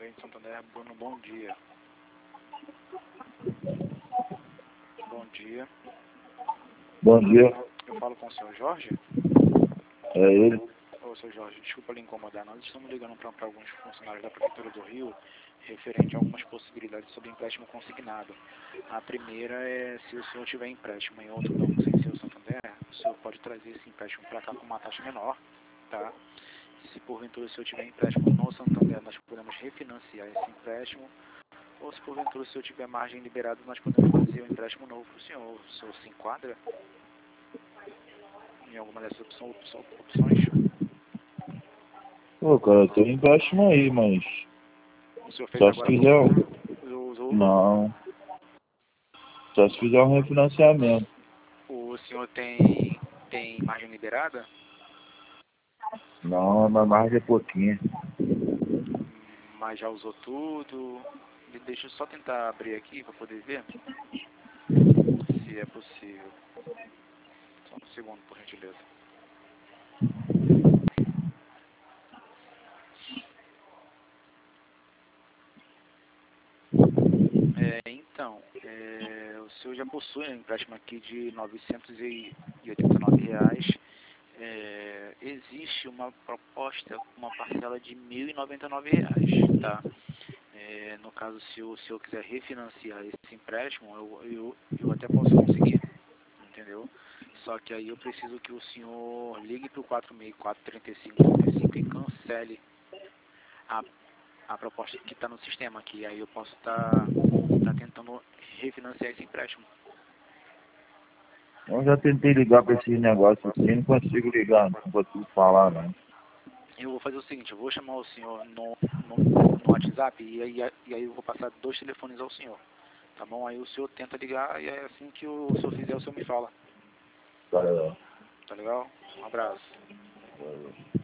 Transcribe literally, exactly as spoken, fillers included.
Gerente Santander, Bruno, bom dia. Bom dia. Bom dia, Eu falo com o senhor Jorge? é ele. Ô, senhor Jorge, desculpa lhe incomodar. Nós estamos ligando para alguns funcionários da Prefeitura do Rio referente a algumas possibilidades sobre empréstimo consignado. A primeira é se o senhor tiver empréstimo em outro banco sem ser o Santander, o senhor pode trazer esse empréstimo para cá com uma taxa menor, tá? Se porventura o senhor tiver empréstimo no Santander, nós podemos refinanciar esse empréstimo. Ou se porventura o senhor tiver margem liberada, nós podemos fazer um empréstimo novo para o senhor. O senhor se enquadra em alguma dessas opção- opção- opções? Pô, cara, eu tenho empréstimo aí, mas O senhor fez só se agora há pouco fizer um... tempo? Usou? Não, só se fizer um refinanciamento. O senhor tem, tem margem liberada? Não, mas mais de pouquinho. Mas já usou tudo? De- Deixa eu só tentar abrir aqui para poder ver se é possível. Só um segundo, por gentileza. É, então, é, o senhor já possui um empréstimo aqui de novecentos e oitenta e nove reais. É, existe uma proposta, uma parcela de mil e noventa e nove reais, tá? É, no caso, se o senhor quiser refinanciar esse empréstimo, eu, eu, eu até posso conseguir, entendeu? Só que aí eu preciso que o senhor ligue para o quatro seis quatro, três cinco, trinta e cinco e cancele a, a proposta que está no sistema aqui. Aí eu posso estar tá, tá tentando refinanciar esse empréstimo. Eu já tentei ligar pra esses negócios assim, não consigo ligar, não consigo falar, não. Eu vou fazer o seguinte, eu vou chamar o senhor no, no, no WhatsApp e aí, e aí eu vou passar dois telefones ao senhor, tá bom? Aí o senhor tenta ligar e é assim que o senhor fizer, o senhor me fala, Cara, tá legal? Um abraço. é...